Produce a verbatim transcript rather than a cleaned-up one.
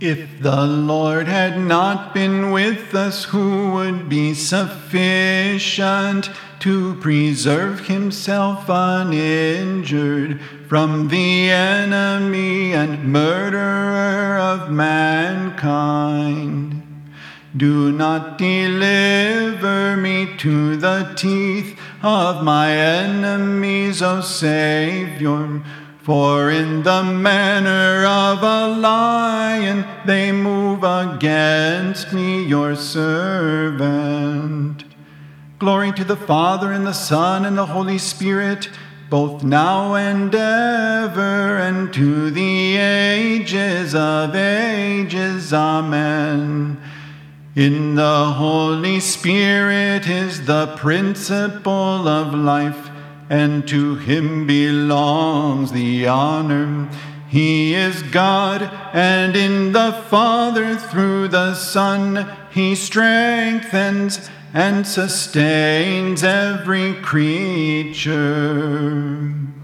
If the Lord had not been with us, who would be sufficient to preserve himself uninjured from the enemy and murderer of mankind? Do not deliver me to the teeth of my enemies, O Savior, for in the manner of a lion they move against me, your servant. Glory to the Father, and the Son, and the Holy Spirit, both now and ever, and to the ages of ages. Amen. In the Holy Spirit is the principle of life, and to him belongs the honor. He is God, and in the Father through the Son he strengthens and sustains every creature.